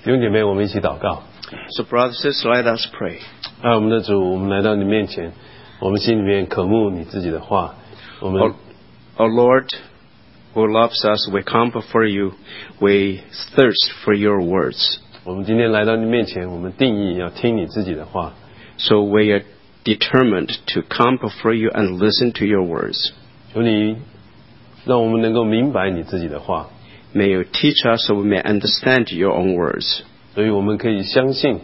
弟兄姐妹，我们一起祷告。 So, brothers and sisters, let us pray. 我们的主，我们来到你面前，我们心里面渴慕你自己的话。我们 Our Lord, who loves us, we come before you. We thirst for your words. 我们今天来到你面前，我们定义要听你自己的话。 So we are determined to come before you and listen to your words. 求你让我们能够明白你自己的话。 May you teach us so we may understand your own words. 所以我们可以相信，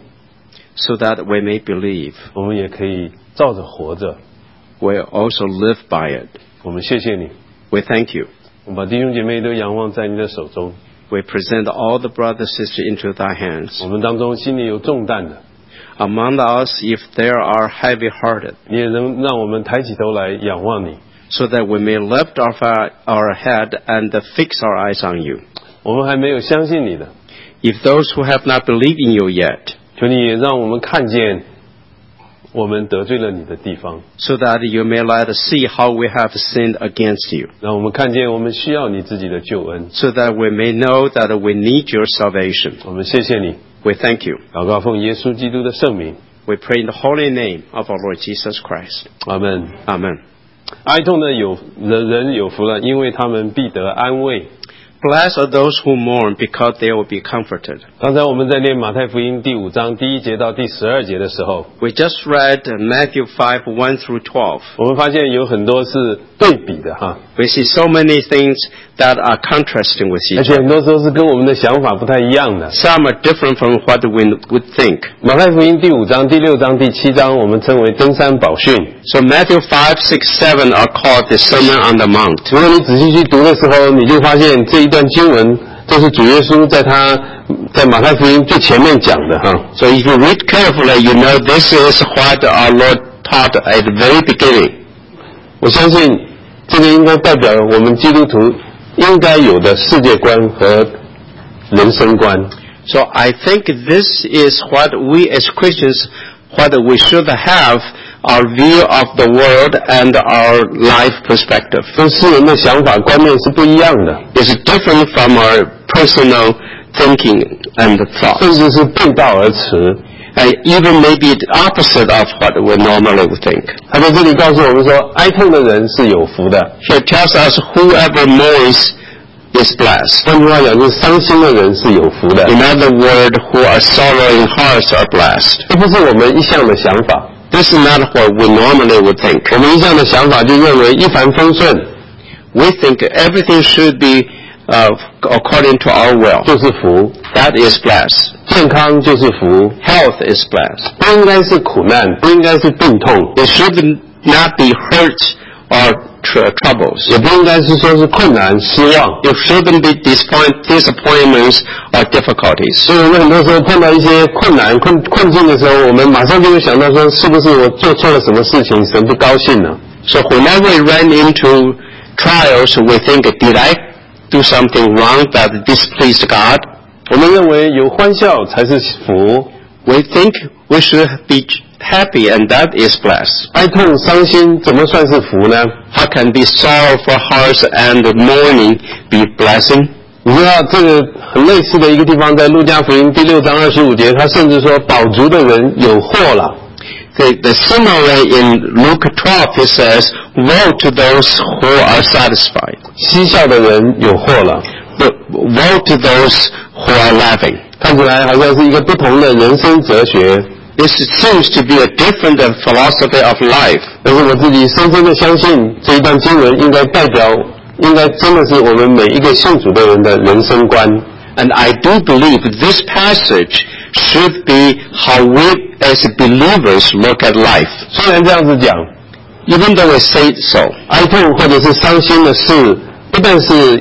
So that we may believe. 我们也可以照着活着。 We also live by it. 我们谢谢你， We thank you. 我们把弟兄姐妹都仰望在你的手中。 We present all the brothers and sisters into thy hands. 我们当中心里有重担的， Among us, if there are heavy-hearted, 你也能让我们抬起头来仰望你。 so that we may lift our head and fix our eyes on you. 我们还没有相信你的， If those who have not believed in you yet, 求你也让我们看见我们得罪了你的地方， so that you may let us see how we have sinned against you, 让我们看见我们需要你自己的救恩。 so that we may know that we need your salvation. 我们谢谢你， We thank you. 祷告奉耶稣基督的圣名， We pray in the holy name of our Lord Jesus Christ. 阿门。 Amen. 哀痛的人有福了，因为他们必得安慰。 Blessed are those who mourn, because they will be comforted. 刚才我们在念马太福音第5章第1节到第12节的时候， We just read Matthew 5:1 through 12. 我们发现有很多是对比的哈， We see so many things that are contrasting with 而 each 且 other. 很多时候是跟我们的想法不太一样的。 Some are different from what we would think. 马太福音第5章、第6章、第7章，我们称为登山宝训。 So Matthew 5, 6, 7 are called the Sermon on the Mount. 如果你仔细去读的时候，你就发现这一段经文都是主耶稣在马太福音最前面讲的哈。 So if you read carefully, you know this is what our Lord taught at the very beginning. 我相信这个应该代表我们基督徒应该有的世界观和人生观。 So I think this is what we as Christians, what we should have, our view of the world and our life perspective. 跟世人的想法观念是不一样的， It's different from our personal thinking and 甚 thoughts. 至是背道而驰。 And even maybe the opposite of what we normally would think. 他在这里告诉我们说，哀痛的人是有福的。 He tells us whoever mourns is blessed. 换句话讲，就是伤心的人是有福的。 In other words, who are sorrowing hearts are blessed. 这不是我们一向的想法。 This is not what we normally would think. 我们一向的想法就认为一帆风顺 We think everything should be according to our will. 就是福， That is blessed. 健康就是福， Health is blessed. 不应该是苦难，不应该是病痛， It should not be hurt or troubles. 也不应该是说是困难、失望。 It shouldn't be disappointments or difficulties. 所以我们很多时候碰到一些困难、困境的时候，我们马上就会想到说，是不是我做错了什么事情，神不高兴了？ So whenever we run into trials, we think, did I do something wrong that displeased God? 我们认为有欢笑才是福， We think we should be happy, and that is blessed. 哀痛、伤心怎么算是福呢？ How can be sorrowful hearts and mourning be blessing? 你知道这个很类似的一个地方，在路加福音第6章25节，他甚至说饱足的人有祸了。 The similar in Luke 12, it says, woe to those who are satisfied. 嬉笑的人有祸了。 But woe to those who are laughing. 看起来好像是一个不同的人生哲学， This seems to be a different philosophy of life. 但是我自己深深的相信，这一段经文应该真的是我们每一个信主的人的人生观。 And I do believe this passage should be how we as believers look at life. 虽然这样子讲， Even though we say so, 哀痛或者是伤心的事，不但是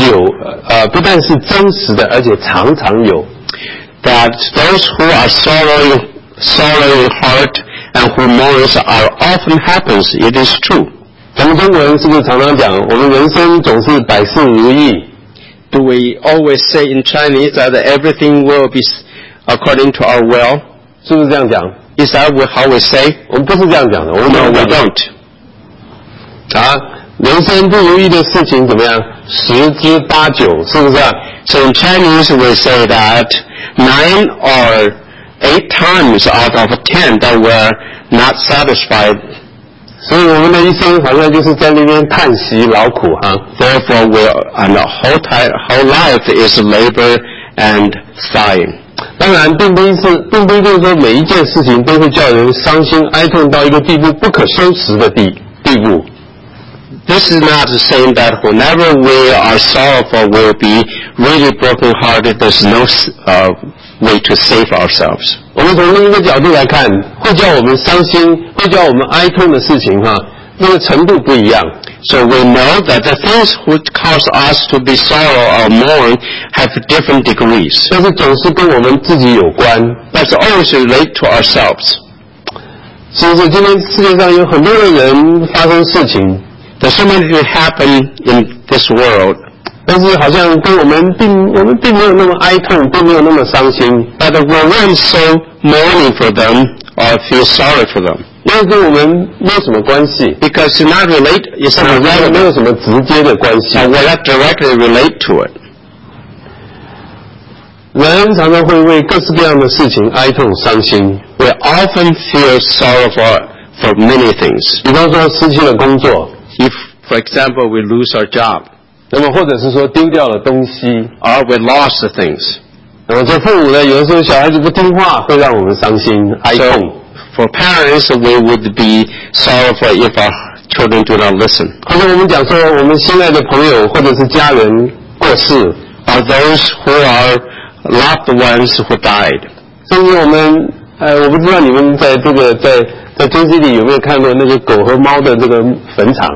真实的，而且常常有。 that those who are sorrowing heart and who mourns are often happens. It is true. 咱们中国人是不是常常讲，我们人生总是百事如意？ Do we always say in Chinese that everything will be according to our will? 是不是这样讲？ Is that how we say? 我们不是这样讲的，我们 No, we 讲 don't. 人生不如意的事情怎么样？10之8九，是不是啊？ So in Chinese we say that 9 or 8 times out of 10 that were not satisfied. 所以我们的一生好像就是在那边叹息劳苦哈。 Therefore, and the whole life is labor and sighing. 当然，并不一定说每一件事情都会叫人伤心哀痛到一个地步不可收拾的地步。 This is not saying that whenever we are sorrowful, we'll be really broken-hearted. There's no way to save ourselves. 我们从另一个角度来看，会叫我们伤心、会叫我们哀痛的事情哈，那个程度不一样。 So we know that the things which cause us to be sorrow or mourn have different degrees. 但是总是跟我们自己有关。 But always relate to ourselves. 是不是今天世界上有很多的人发生事情？ There's so many things happen in this world. 但是好像跟我们并没有那么哀痛，并没有那么伤心。 But we weren't so mourning for them or feel sorry for them. 因为跟我们没有什么关系 Because it's not 没有 relate, 什么直接的关系。 we're not directly relate to it. 人常常会为各式各样的事情哀痛伤心。 We often feel sorrow for many things. 比方说失去了工作， If, for example, we lose our job, 那么或者是说丢掉了东西， or we lost the things. 那么做父母的有的时候小孩子不听话，会让我们伤心哀痛。 So, for parents, we would be sorrowful if our children do not listen. 或者我们讲说我们心爱的朋友或者是家人过世， Or those who are loved ones who died. 甚至我们我不知道你们在这个在中西里有没有看过那个狗和猫的这个坟场。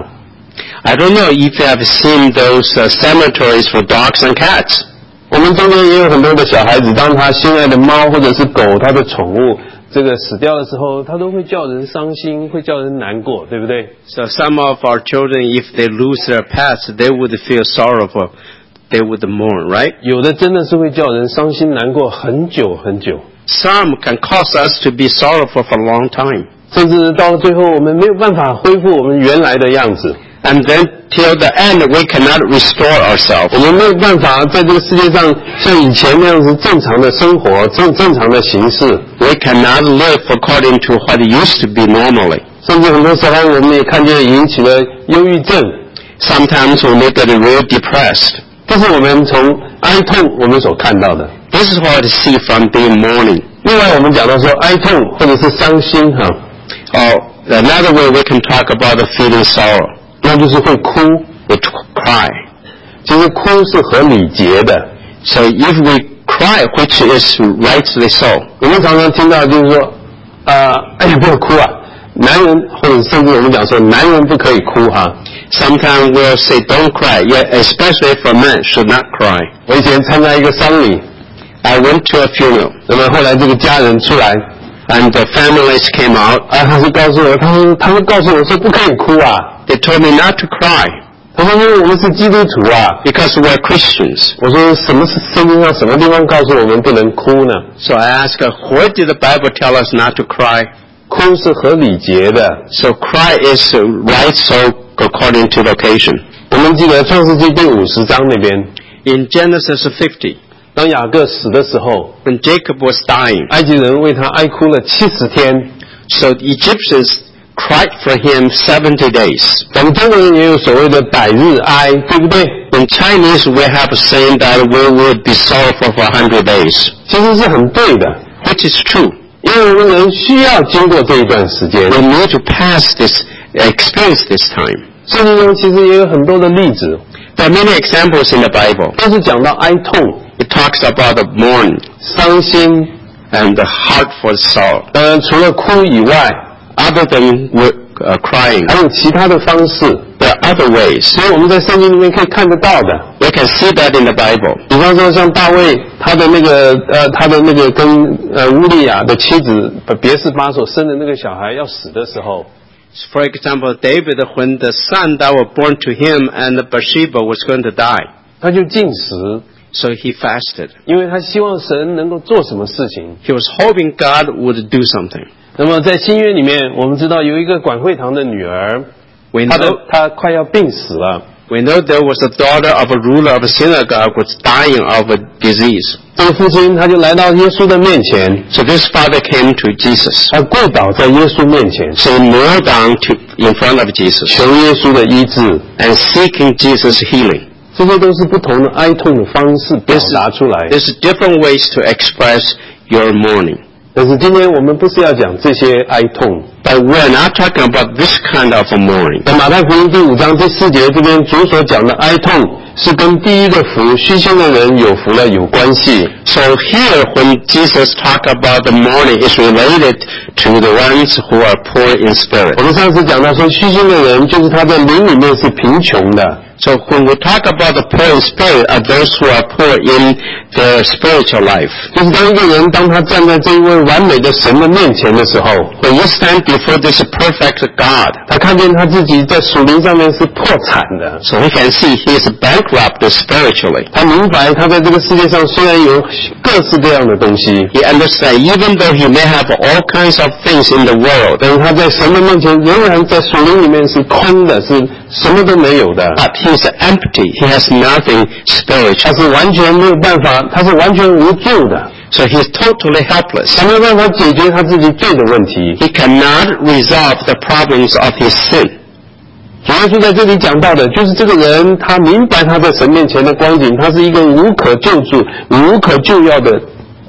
I don't know if you have seen those cemeteries for dogs and cats. 我们中间也有很多的小孩子，当他心爱的猫或者是狗，他的宠物这个死掉的时候，他都会叫人伤心，会叫人难过，对不对？ So some of our children, if they lose their pets, they would feel sorrowful. They would mourn, right? 有的真的是会叫人伤心难过很久很久， Some can cause us to be sorrowful for a long time. 甚至到最后我们没有办法恢复我们原来的样子， And then till the end, we cannot restore ourselves. 我们没有办法在这个世界上像以前那样子正常的生活，正常的行事， We cannot live according to what it used to be normally. 甚至很多时候我们也看见引起了忧郁症。 Sometimes we may get real depressed. 这是我们从哀痛我们所看到的。 This is what I see from being mourning. 另外我们讲到说哀痛或者是伤心哈， Or another way we can talk about the feeling sorrow. 那就是会哭。 We cry. 其实哭是合礼节的。 So if we cry, which is rightly so, 我们常常听到就是说，哎呀不要哭啊，男人或者甚至我们讲说男人不可以哭哈。 sometimes we'll say don't cry, yet especially for men should not cry. 我以前参加一个丧礼， I went to a funeral 那么后来这个家人出来， and the families came out. 他是告诉我，他们告诉我说不可以哭啊， They told me not to cry 他说因为我们是基督徒啊。 because we're Christians. 我说什么是圣经上什么地方告诉我们不能哭呢？ So I asked her, where did the Bible tell us not to cry? 哭是合礼节的。 So cry is right so according to the occasion. 我们记得创世纪第50章那边， In Genesis 50, 当雅各死的时候， when Jacob was dying, 埃及人为他哀哭了70天。 so the Egyptians cried for him 70 days. 我们中国人也有所谓的百日哀，对不对？ In Chinese, we have a saying that we would be sorrowful for 100 days, 其实是很对的， which is true. 因为我们人需要经过这一段时间。 We need to experience this time. 圣经中其实也有很多的例子， There are many examples in the Bible. 都是讲到哀痛、 It talks about the mourning 伤心。 and the heartful sorrow. 当然，除了哭以外， Other than crying, 还有其他的方式， there are other ways. 所以我们在圣经里面可以看得到的。 We can see that in the Bible. 比方说，像大卫他的那个跟乌利亚的妻子别是巴所生的那个小孩要死的时候， For example, David, when the son that was born to him and Bathsheba was going to die, 他就禁食， so he fasted. 因为他希望神能够做什么事情。 He was hoping God would do something. 那么在新约里面，我们知道有一个管会堂的女儿， We 她 know, 快要病死了， We know there was a daughter of a ruler of a synagogue was dying of a disease. 这个父亲他就来到耶稣的面前， So this father came to Jesus. 他跪倒在耶稣面前， So he knelt down in front of Jesus 求耶稣的医治。 and seeking Jesus' healing. 这些都是不同的哀痛的方式表达出来。 There's different ways to express your mourning. 但是今天我们不是要讲这些哀痛。 But we're not talking about this kind of a mourning. 在马太福音第5章第4节这边主所讲的哀痛，是跟第一个福虚心的人有福了有关系。 So here when Jesus talked about the mourning is related to the ones who are poor in spirit. 我们上次讲到说，虚心的人就是他在灵里面是贫穷的。 So when we talk about the poor in spirit are those who are poor in their spiritual life. 就是当一个人当他站在这一位完美的神的面前的时候， When you stand before this perfect God, 他看见他自己在属灵上面是破产的。 so he can see he is bankrupt spiritually. 他明白他在这个世界上虽然有各式各样的东西， He understands even though he may have all kinds of things in the world, 但是他在神的面前仍然在属灵里面是空的，是什么都没有的。 but he is empty. He has nothing 他 spiritual. 是完全没有办法，他是完全无助的， So he is totally helpless. 他没有办法解决他自己罪的问题。 He cannot resolve the problems of his sin. 主耶稣在这里讲到的，就是这个人他明白他在神面前的光景，他是一个无可救助、无可救药的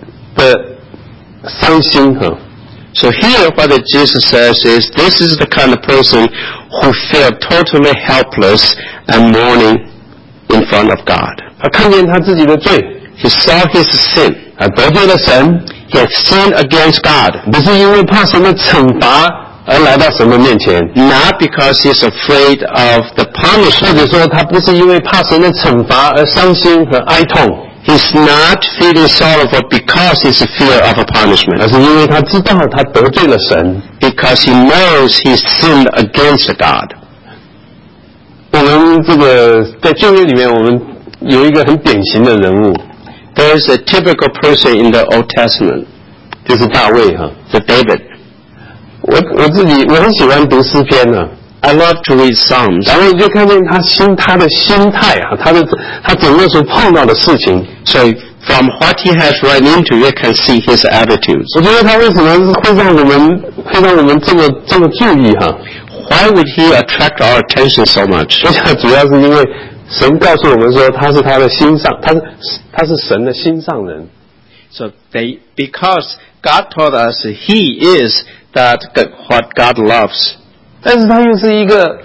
伤心哈。 So here what Jesus says is this is the kind of person who feel totally helpless and mourning in front of God. 他看见他自己的罪， He saw his sin. 他得罪了神， He had sinned against God, 不是因为怕神的惩罚而来到神的面前， not because he's afraid of the 或 punishment. 者说他不是因为怕神的惩罚而伤心和哀痛， He's not feeling sorrowful because he's a fear of a 而 punishment. 是因为他知道他得罪了神。 Because he knows he's sinned against God. 我们这个在旧约里面，我们有一个很典型的人物， There's a typical person in the Old Testament, 就是大卫哈。 the David. 我自己我很喜欢读诗篇呢， I love to read Psalms. 然后你就看见他的心态啊，他整个所碰到的事情， So from what he has run into, you can see his attitudes. 我觉得他为什么会让我们这么注意哈？ Why would he attract our attention so much? 我想主要是因为神告诉我们说他是他的心上，他是神的心上人。 So because God told us he is what God loves. 但是他又是一个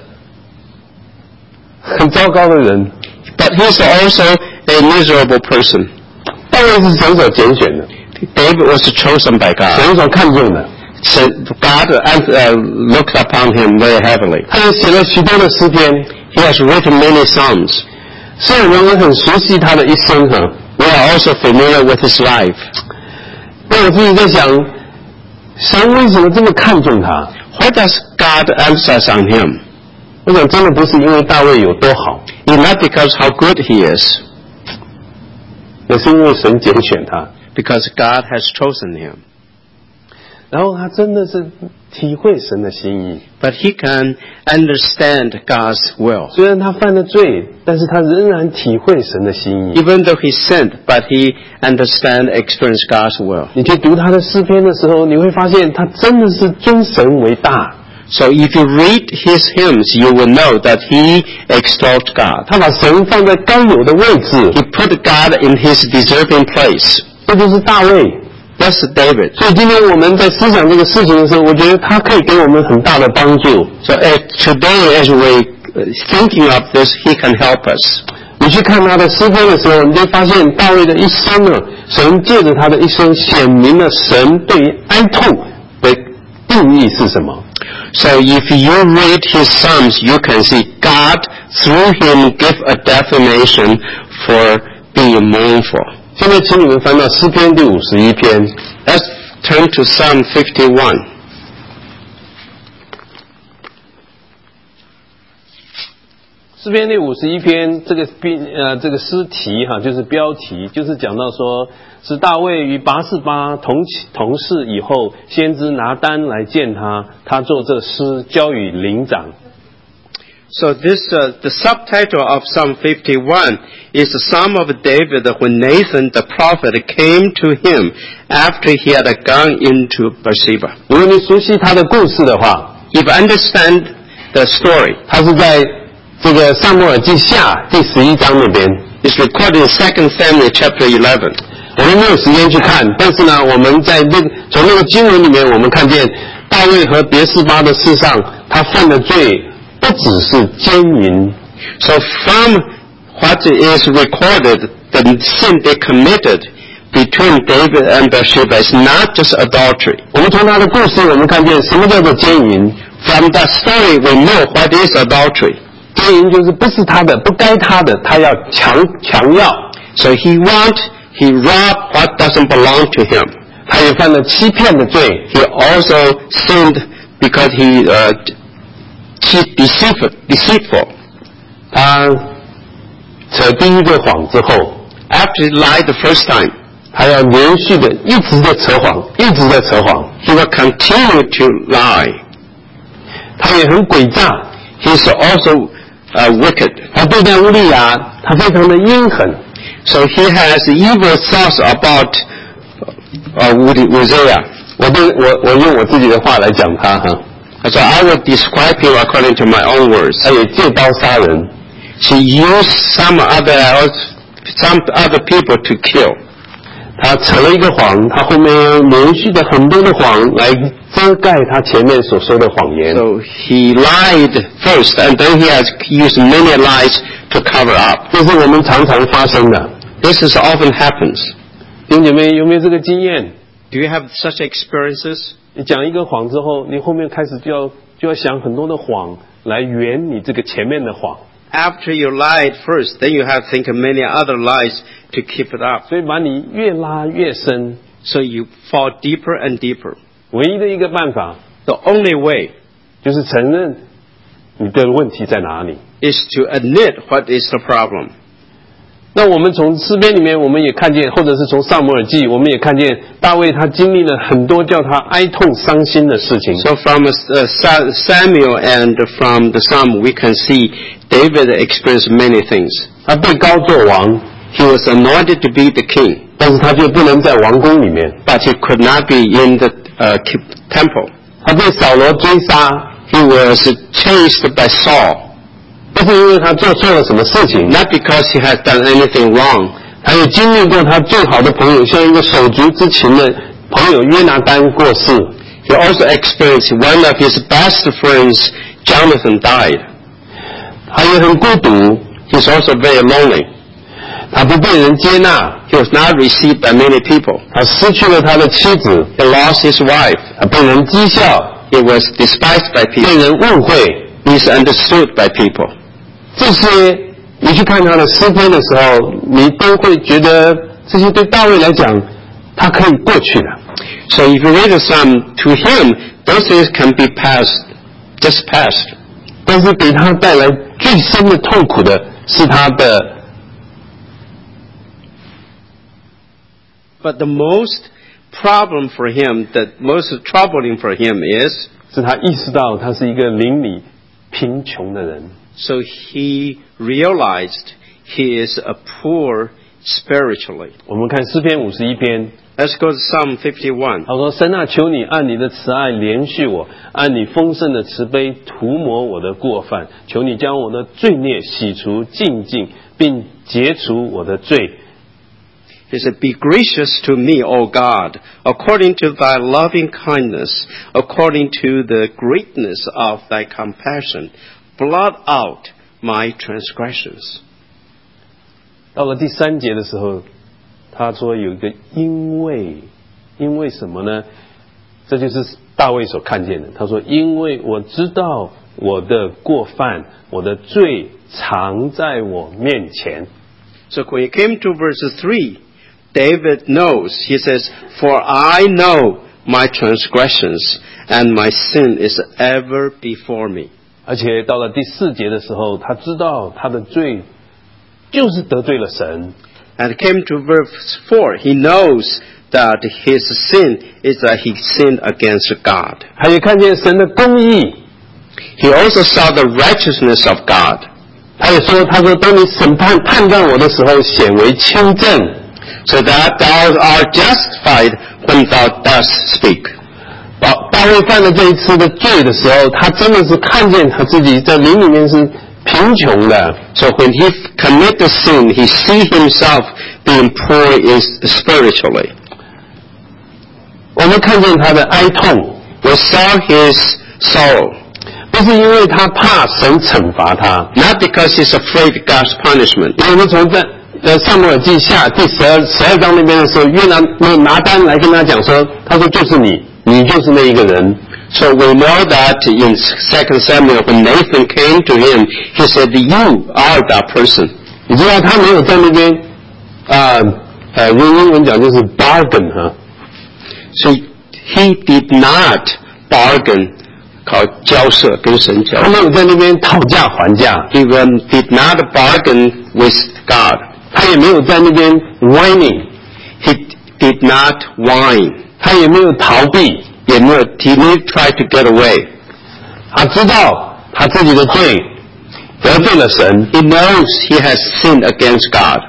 很糟糕的人。 But he's also a miserable person. 大卫是神所拣选的， David was chosen by God. 神所看重的。 So God looked upon him very heavily. 他也写了许多的诗篇， He has written many psalms. 所以我们很熟悉他的一生哈。 We are also familiar with his life. 那我自己在想，神为什么这么看重他？ Why does God emphasize on him? 我想真的不是因为大卫有多好， It's not because how good he is, 也是因为神拣选他， because God has chosen him. 然后他真的是体会神的心意。 But he can understand God's will. 虽然他犯了罪，但是他仍然体会神的心意。 Even though he sinned, but he experienced God's will. 你去读他的诗篇的时候，你会发现他真的是尊神为大。 So if you read his hymns, you will know that he extolled God. 他把神放在该有的位置， He put God in his deserving place. 这就是大卫。 That's David. 所以今天我们在思想这个事情的时候，我觉得他可以给我们很大的帮助。 So today, as we thinking of this, he can help us. 你去看他的诗篇的时候，你就发现大卫的一生呢，神借着他的一生显明了神对于哀痛的定义是什么。 So if you read his Psalms, you can see God through him give a definition for being mournful. 现在请你们翻到诗篇第51篇。 Let's turn to Psalm 51. 诗篇第51篇这个诗题哈，就是标题，就是讲到说是大卫与拔示巴同事以后，先知拿单来见他，他做这诗交与灵长。 So the subtitle of Psalm 51 is the Psalm of David when Nathan the prophet came to him after he had gone into Bathsheba. 如果你熟悉他的故事的话， If you understand the story, 他是在这个撒母耳记下第11章那边。 it's recorded in 2 Samuel chapter 11. 我们没有时间去看，但是呢，我们在从那个经文里面，我们看见大卫和别是巴的事上，他犯的罪不只是奸淫。 So from what is recorded, the sin they committed between David and Bathsheba is not just adultery. 我们从他的故事，我们看见什么叫做奸淫？ From that story, we know what is adultery. 奸淫就是不是他的，不该他的，他要强要。 So he robbed what doesn't belong to him. 他也犯了欺骗的罪。 He also sinned because he deceitful. 他扯第一个谎之后， After he lied the first time, 他要连续的一直在扯谎，一直在扯谎。 he will continue to lie. 他也很诡诈， He's also wicked. 他对待乌利亚，他非常的阴狠。 So he has evil thoughts about Uzziah. 我用我自己的话来讲他哈， So I will describe him according to my own words. 他也借刀杀人， She used some other people to kill. 他扯了一个谎，他后面连续的很多的谎来遮盖他前面所说的谎言。 So he lied first, and then he has used many lies to cover up. 这是我们常常发生的。 This is often happens. 弟兄姐妹有没有这个经验？ Do you have such experiences? 你讲一个谎之后，你后面开始就要想很多的谎来圆你这个前面的谎， After you lied first, then you have to think of many other lies to keep it up. 所以把你越拉越深。 So you fall deeper and deeper. 唯一的一个办法 The only way 就是承认你的问题在哪里。 is to admit what is the problem. 那我们从诗篇里面，我们也看见，或者是从撒母耳记，我们也看见大卫他经历了很多叫他哀痛伤心的事情。 So from Samuel and from the Psalm, we can see David experienced many things. 他被高作王， He was anointed to be the king, 但是他就不能在王宫里面。 but he could not be in the temple. 他被扫罗追杀， He was chased by Saul, 不是因为他做错了什么事情， not because he had done anything wrong. 他也经历过他最好的朋友，像一个手足之情的朋友约拿丹过世。 He also experienced one of his best friends, Jonathan, died. 他也很孤独， He's also very lonely. 他不被人接纳， He was not received by many people. 他失去了他的妻子， He lost his wife. 他被人讥笑， He was despised by 被 people, 人误会。 misunderstood by people. 这些你去看他的诗篇的时候，你都会觉得这些对大卫来讲，他可以过去的。 So if you read the Psalm, to him, those things can be just past. 但是给他带来最深的痛苦的是他的 But the most problem for him, the most troubling for him is, 是他意识到他是一个邻里贫穷的人。 so he realized he is a poor spiritually. 我们看诗篇51篇， Let's go to Psalm 51. 他说：“神啊，求你按你的慈爱怜恤我，按你丰盛的慈悲涂抹我的过犯，求你将我的罪孽洗除净尽，并解除我的罪。” He said, Be gracious to me, O God, according to thy loving kindness, according to the greatness of thy compassion, blot out my transgressions. 到了第3节的时候，他说有一个因为什么呢？这就是大卫所看见的。他说：“因为我知道我的过犯，我的罪常在我面前。” So when he came to verse 3, David knows, he says, For I know my transgressions, and my sin is ever before me. 而且到了第4节的时候，他知道他的罪就是得罪了神。 And came to verse 4, he knows that his sin is that he sinned against God. 他也看见神的公义， He also saw the righteousness of God. 他也说，他说，当你判断我的时候，显为清正。 So that thou art justified when thou dost speak. 大卫犯了这一次的罪的时候，他真的是看见他自己在灵里面是贫穷的。 So when he commit the sin, he see himself being poor spiritually. 我们看见他的哀痛 We saw his sorrow. 不是因为他怕神惩罚他， Not because he's afraid of God's punishment. 因为我们从撒母耳记下第12章那边的时候，拿单来跟他讲说，他说就是你就是那一个人。 So we know that in 2 Samuel, when Nathan came to him, he said, "You are that person." 你知道他没有在那边用英文讲就是 bargain 哈。 So he did not bargain. 靠交涉跟神交涉， 他没有在那边讨价还价。 He did not bargain with God. 他也没有在那边 whining. He did not whine. 他也没有逃避， 也没有 he didn't try to get away. 他知道他自己的罪得罪了神。 He knows he has sinned against God.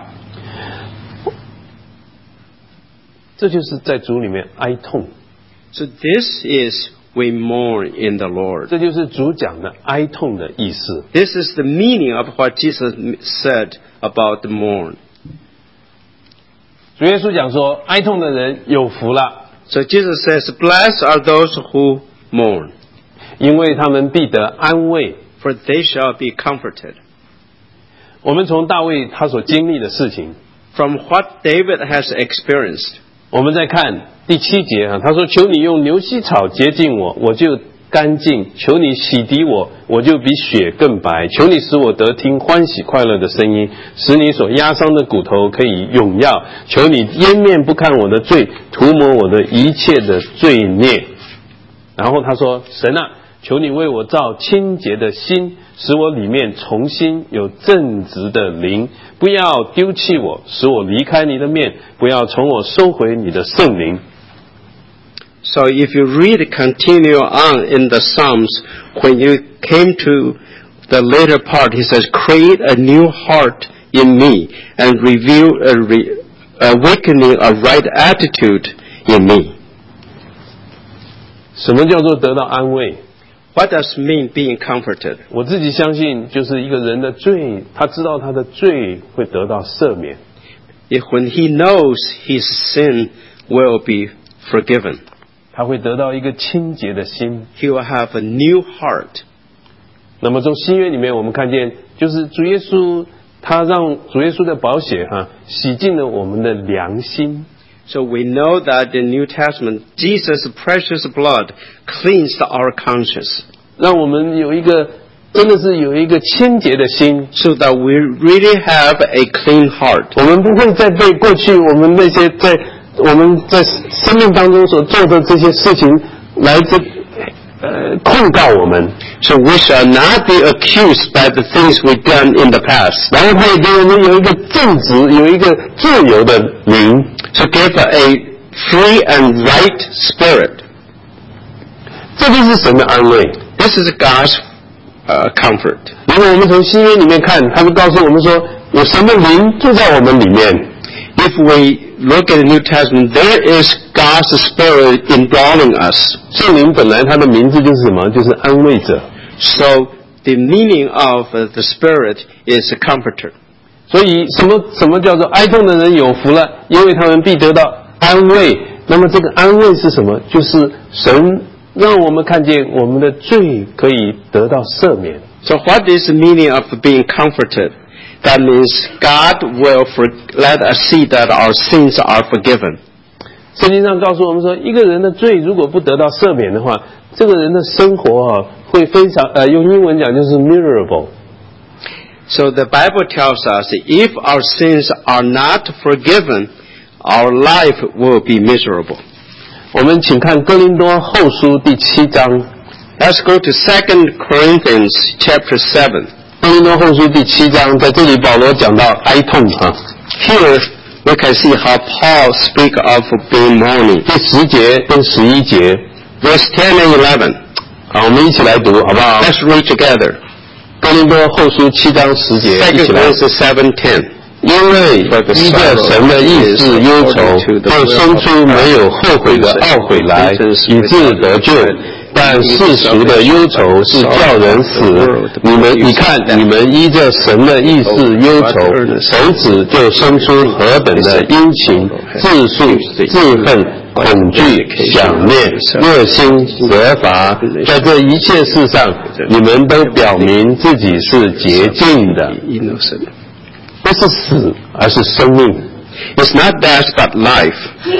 这就是在主里面哀痛。 So this is we mourn in the Lord. 这就是主讲的哀痛的意思。 This is the meaning of what Jesus said about the mourn. 主耶稣讲说，哀痛的人有福了。 So Jesus says, "Blessed are those who mourn, 因为他们必得安慰。 for they shall be comforted." 我们从大卫他所经历的事情， From what David has experienced. 我们再看第7节啊，他说：“求你用牛膝草洁净我，我就干净；求你洗涤我，我就比雪更白；求你使我得听欢喜快乐的声音，使你所压伤的骨头可以永耀；求你掩面不看我的罪，涂抹我的一切的罪孽。”然后他说：“神啊，求你为我造清洁的心，使我里面重新有正直的灵，不要丢弃我，使我离开你的面，不要从我收回你的圣灵。” So if you continue on in the Psalms, when you came to the later part, he says, "Create a new heart in me and awakening a right attitude in me." 什么叫做得到安慰？ What does it mean being comforted? 我自己相信，就是一个人的罪，他知道他的罪会得到赦免。 When he knows his sin will be forgiven, 他会得到一个清洁的心。 he will have a new heart. 那么从新约里面，我们看见，就是主耶稣，他让主耶稣的宝血洗净了我们的良心。 So we know that in New Testament, Jesus' precious blood cleansed our conscience. 让我们有一个真的是有一个清洁的心。 So that we really have a clean heart. 我们不会再被过去我们那些我们在生命当中所做的这些事情来控告我们。 So we shall not be accused by the things we've done in the past. 然后他也给我们有一个正直、有一个自由的灵。 To give a free and right spirit. 这就是神的安慰。 This is God's comfort. 如果我们从新约里面看，他就告诉我们说，有神的灵住在我们里面。 If we look at the New Testament, there is God's Spirit indwelling us. 圣灵本来他的名字就是什么？就是安慰者。 So the meaning of the Spirit is a comforter. 所以什么叫做哀痛的人有福了？因为他们必得到安慰。那么这个安慰是什么？就是神让我们看见我们的罪可以得到赦免。 So what is the meaning of being comforted? That means God will let us see that our sins are forgiven. 圣经上告诉我们说，一个人的罪如果不得到赦免的话，这个人的生活会非常用英文讲就是 miserable。 So the Bible tells us if our sins are not forgiven, our life will be miserable. 我们请看哥林多后书第7章。 Let's go to 2 Corinthians chapter 7. 哥林多后书第7章，在这里保罗讲到哀痛 Here we can see how Paul speaks of being mourning. 第10节跟11节， Verse 10 and 11. 好，我们一起来读，好不好？ Let's read together. 哥林多后书7章10节，一 2 起来。 Corinthians 7:10. 因为依着神的意思忧愁，就生出没有后悔的懊悔来，以致得救。但世俗的忧愁是叫人死。你看，你们依着神的意思忧愁，从此就生出何等的殷勤、自诉、自恨、恐惧、想念、热心、责罚。在这一切事上，你们都表明自己是洁净的。不是死，而是生命。 It's not death but life.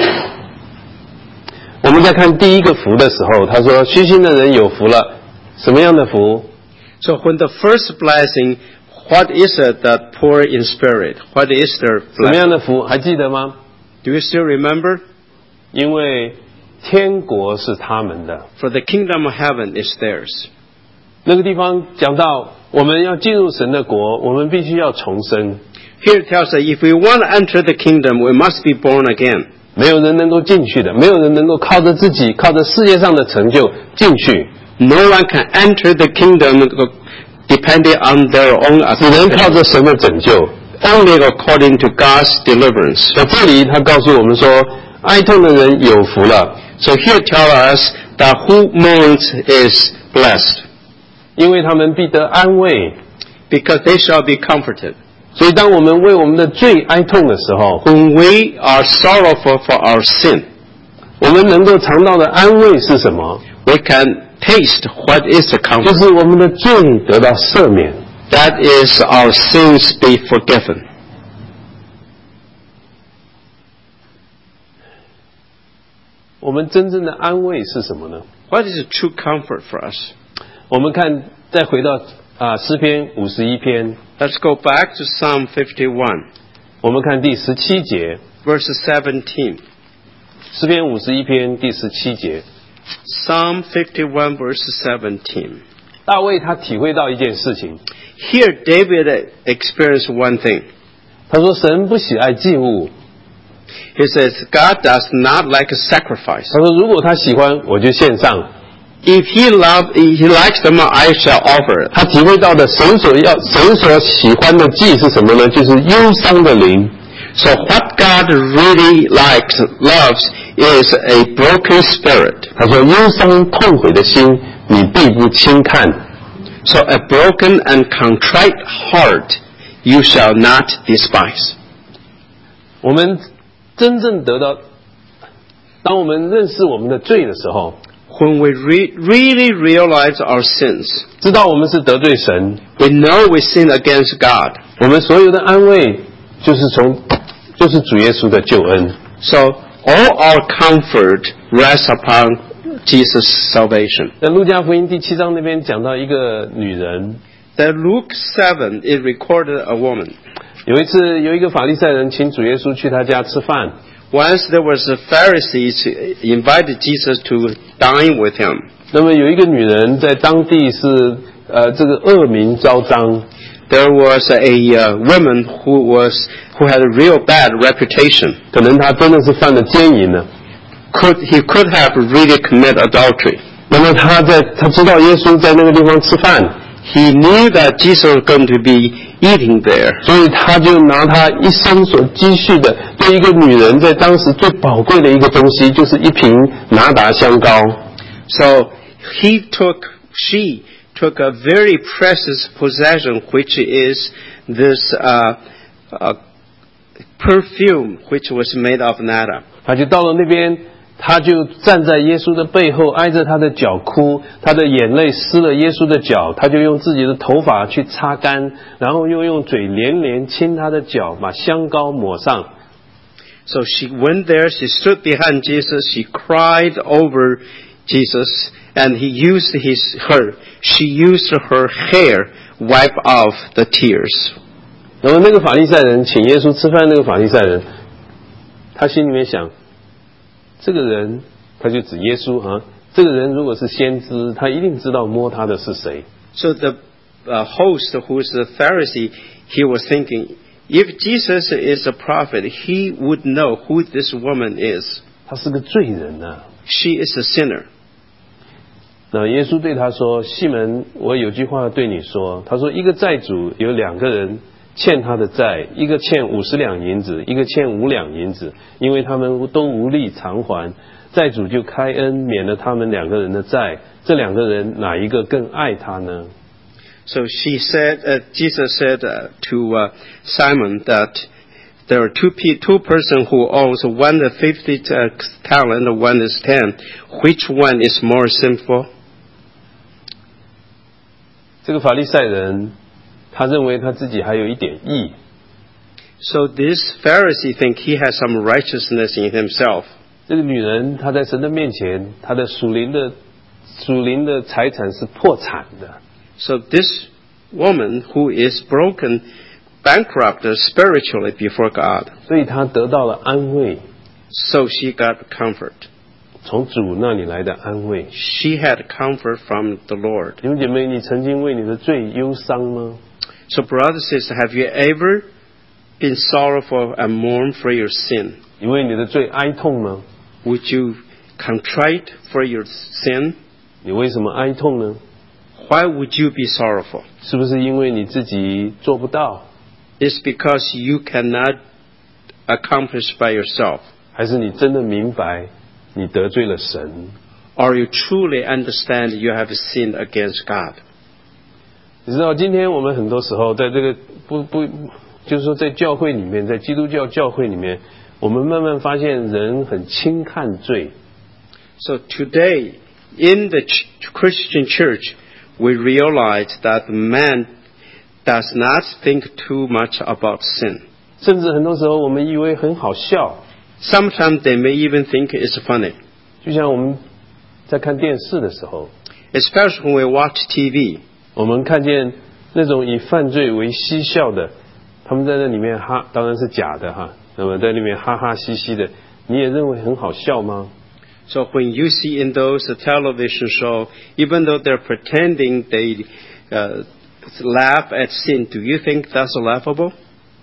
我们在看第一个福的时候，他说虚心的人有福了。什么样的福？ So when the first blessing, what is it that poor in spirit? What is their 什么样 blessing? 的福？还记得吗？ Do you still remember? 因为天国是他们的。 For the kingdom of heaven is theirs. 那个地方讲到，我们要进入神的国，我们必须要重生。 Here it tells us if we want to enter the kingdom, we must be born again. 没有人能够进去的，没有人能够靠着自己，靠着世界上的成就进去， No one can enter the kingdom depending on their own 只能靠 ability, 着神的拯救。 only according to God's deliverance. 在这里，他告诉我们说，哀痛的人有福了， So here tell us that who mourns is blessed, 因为他们必得安慰。 because they shall be comforted. 所以，当我们为我们的罪哀痛的时候， When we are sorrowful for our sin, 我们能够尝到的安慰是什么？ we can taste what is the 就 comfort. 是我们的罪得到赦免。 That is our sins be forgiven. 我们真正的安慰是什么呢？ What is the true comfort for us? 我们看，再回到诗篇51篇， Let's go back to Psalm 51, 我们看第17节， verse 17. 诗篇51篇第17节， Psalm 51, verse 17. 大卫他体会到一件事情， Here David experienced one thing. 他说神不喜爱祭物， He says, God does not like a sacrifice. 他说如果他喜欢，我就献上。 If he likes them, I shall offer it. 他体会到的神所喜欢的祭是什么呢？就是忧伤的灵。 So what God really loves is a broken spirit. 他说忧伤痛悔的心，你必不轻看。 So a broken and contrite heart you shall not despise. 我们真正得到，当我们认识我们的罪的时候， When we really realize our sins, 知道我们是得罪神， we know we sin against God. 我们所有的安慰就是主耶稣的救恩。 So all our comfort rests upon Jesus' salvation. 在路加福音第7章那边讲到一个女人， That Luke 7, it recorded a woman. 有一次有一个法利赛人请主耶稣去他家吃饭， Once there was a Pharisees invited Jesus to dine with him. 那么有一个女人在当地是这个恶名昭彰， There was a woman who had a real bad reputation. 可能她真的是犯了奸淫了。 He could have really committed adultery. 那么他知道耶稣在那个地方吃饭， He knew that Jesus was going to be eating there. 所以他就拿他一生所积蓄的，对一个女人在当时最宝贵的一个东西，就是一瓶拿达香膏。 So she took a very precious possession, which is this perfume, which was made of nada. 他就到了那边，他就站在耶稣的背后，挨着他的脚哭，他的眼泪湿了耶稣的脚，他就用自己的头发去擦干，然后又用嘴连连亲他的脚，把香膏抹上。 So she went there, she stood behind Jesus, she cried over Jesus, and she used her hair wipe off the tears. 然后那个法利赛人请耶稣吃饭，那个法利赛人，他心里面想，这个人，他就指耶稣啊，这个人如果是先知，他一定知道摸他的是谁。 So the host, who is the Pharisee, he was thinking, if Jesus is a prophet, he would know who this woman is. 他是个罪人啊。 She is a sinner. 那耶稣对他说：“西门，我有句话对你说。他说，一个债主有2个人欠他的债，一个欠50两银子，一个欠5两银子，因为他们都无力偿还。债主就开恩，免了他们2个人的债。这2个人哪一个更爱他呢？” So Jesus said to Simon that there are two persons who owes one 50 talent and one is 10. Which one is more sinful? 这个法利赛人，他认为他自己还有一点义。 So this Pharisee think he has some righteousness in himself. 这个女人，她在神的面前，她的属灵的财产是破产的。 So this woman who is broken, bankrupt spiritually before God. 所以她得到了安慰。 So she got comfort. 从主那里来的安慰。 She had comfort from the Lord. 弟兄姐妹，你曾经为你的罪忧伤吗？ So brothers and sisters, have you ever been sorrowful and mourned for your sin? 你为你的罪哀痛吗？ Would you contrite for your sin? 你为什么哀痛呢？ Why would you be sorrowful? 是不是因为你自己做不到？ It's because you cannot accomplish by yourself. 还是你真的明白你得罪了神？ Or you truly understand you have sinned against God? 你知道，今天我们很多时候在这个就是说在教会里面，在基督教教会里面，我们慢慢发现人很轻看罪。 So today, in the Christian church, we realize that man does not think too much about sin. 甚至很多时候我们以为很好笑。 Sometimes they may even think it's funny. 就像我们在看电视的时候， Especially when we watch TV. 我们看见那种以犯罪为嬉笑的，他们在那里面当然是假的哈，那么在那边哈哈嘻嘻的，你也认为很好笑吗？ So when you see in those television shows, even though they're pretending they laugh at sin, do you think that's laughable?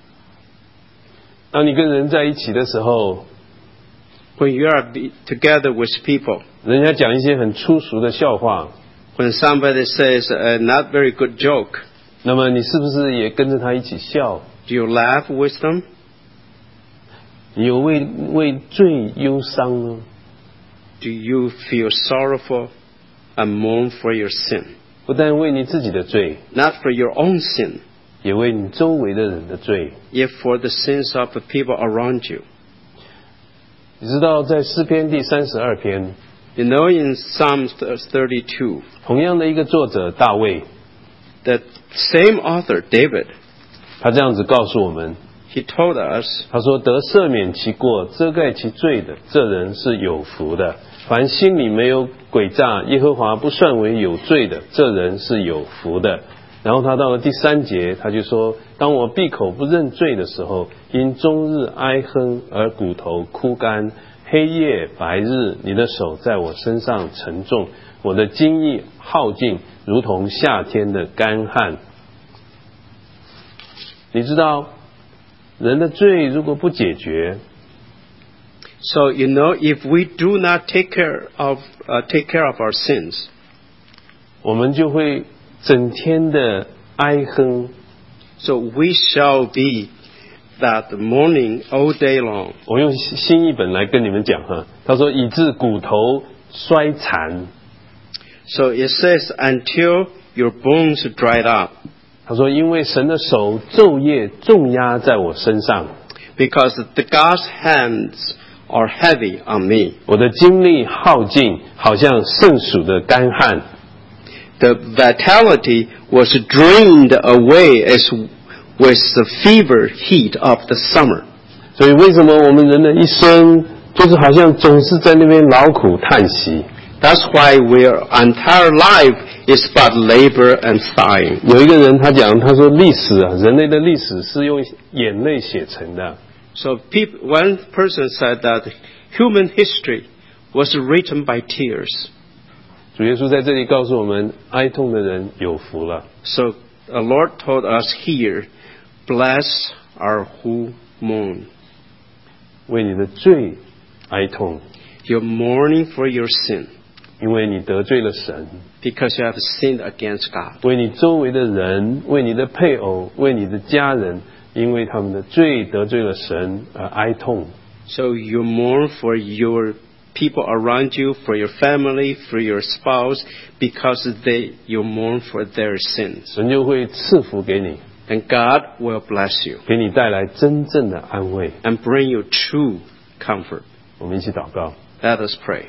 当你跟人在一起的时候， When you are together with people, 人家讲一些很粗俗的笑话， when somebody says a not very good joke, 那么你是不是也跟着他一起笑？ do you laugh with them? 你有为罪忧伤呢？ Do you feel sorrowful and mourn for your sin? 不但为你自己的罪， Not for your own sin, 也为你周围的人的罪。 yet for the sins of the people around you. 你知道，在诗篇第32篇， You know, in Psalm 32, 同样的一个作者大卫， the same author, David, 他这样子告诉我们， he told us, 他说：“得赦免其过、遮盖其罪的，这人是有福的。凡心里没有诡诈，耶和华不算为有罪的，这人是有福的。”然后他到了第3节，他就说：“当我闭口不认罪的时候，因终日哀哼而骨头枯干，黑夜白日，你的手在我身上沉重，我的精意耗尽，如同夏天的干旱。”你知道，人的罪如果不解决， so you know, if we do not take care of our sins, 我们就会整天的哀哼。 so we shall be that mourning all day long. 我用新译本来跟你们讲哈，他说以致骨头衰残。 So it says, until your bones dried up, 他说因为神的手昼夜重压在我身上， because the God's hands are heavy on me. 我的精力耗尽，好像盛暑的干旱。 The vitality was drained away as with the fever heat of the summer. 所以为什么我们人的一生就是好像总是在那边劳苦叹息？ That's why our entire life is but labor and sighing. 有一个人他讲，他说历史啊，人类的历史是用眼泪写成的。 So one person said that human history was written by tears. 主耶稣在这里告诉我们，哀痛的人有福了。 So the Lord told us here, bless are who mourn. 为你的罪哀痛， You're mourning for your sin. 因为你得罪了神， because you have sinned against God. 为你周围的人，为你的配偶，为你的家人，因为他们的罪得罪了神而哀痛。 So you mourn for your people around you, for your family, for your spouse, because you mourn for their sins. 神就会赐福给你， And God will bless you 给你带来真正的安慰。 and bring you true comfort. 我们一起祷告。 Let us pray.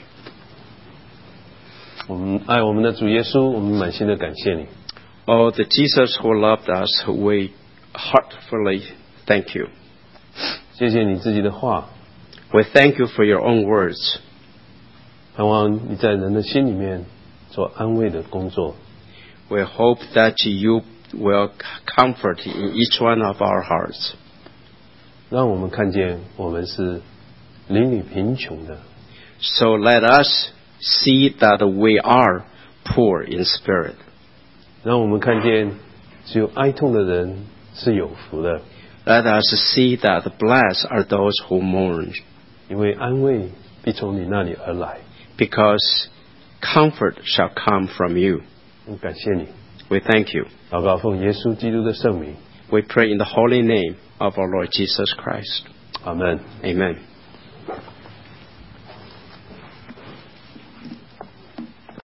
我们爱我们的主耶稣，我们满心的感谢你。 Oh, the Jesus who loved us, we heartfully thank you. 谢谢你自己的话， We thank you for your own words. 盼望你在人的心里面做安慰的工作， We hope that you will comfort in each one of our hearts. 让我们看见我们是邻里贫穷的， So let us see that we are poor in spirit. 让我们看见只有哀痛的人是有福的， Let us see that blessed are those who mourn, 因为安慰必从你那里而来。 because comfort shall come from you. 感谢你， We thank you. 祷告奉耶稣基督的圣名， We pray in the holy name of our Lord Jesus Christ. 阿门。 Amen.